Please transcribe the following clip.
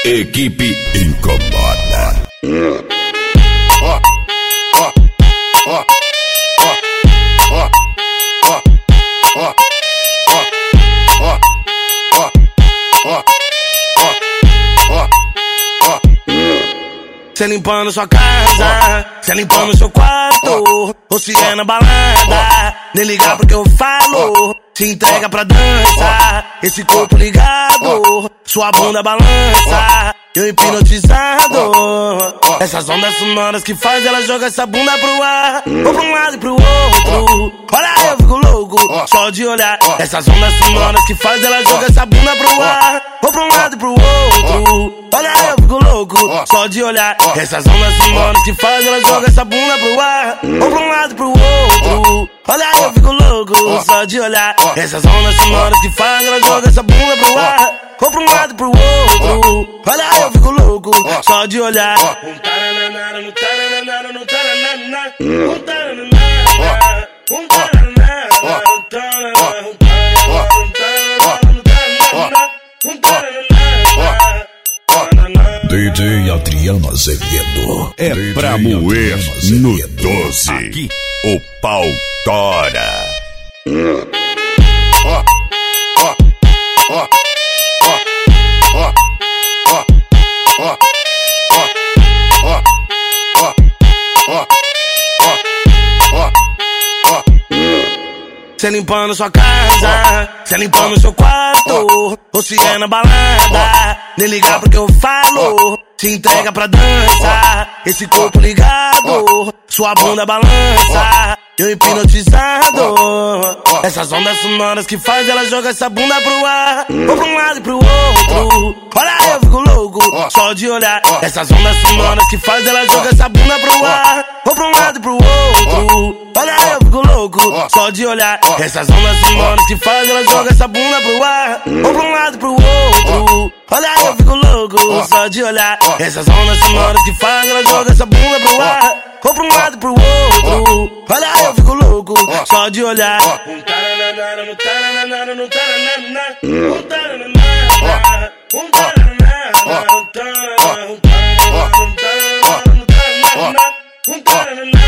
Equipe Incomoda. Cê limpando sua casa, cê limpando seu quarto, ou se é na balada, nem ligar porque eu falo. Se entrega pra dança, esse corpo ligado, sua bunda balança, eu hipnotizado. Essas ondas sonoras que faz ela jogar essa bunda pro ar, ou pra um lado e pro outro. Olha, eu fico louco, só de olhar. Essas ondas sonoras que faz ela jogar essa bunda pro ar, ou pra um lado e pro outro. Olha, eu fico louco, só de olhar. Essas ondas sonoras que faz ela jogar essa bunda pro ar, ou pra um lado e pro outro. Olha, eu fico louco, só de olhar. Essas ondas sonoras que faz ela jogar essa bunda pro ar, ou pra um lado e pro outro. Olha, eu fico louco, só de olhar. DJ Adriano Azevedo. É DJ pra moer no 12. Aqui o pau tora. Cê limpando sua casa, cê limpando seu quarto, ou se é na balada, nem ligar porque eu falo. Se entrega pra dança, esse corpo ligado, sua bunda balança, eu hipnotizado. Essas ondas sonoras que faz ela jogar essa bunda pro ar, ou pra um lado e pro outro. Olha, eu fico louco, só de olhar. Essas ondas sonoras que faz ela jogar essa bunda pro ar, ou pra um lado e pro outro. Olha, eu fico louco, só de olhar. Essas ondas sonoras que faz ela jogar essa bunda pro ar, ou pra um lado e pro outro. Olha, eu fico louco, só de olhar. Essas ondas sonoras que faz ela jogar essa bunda pro ar, ou pra um lado e pro outro. Olha, eu fico louco, só de olhar. Um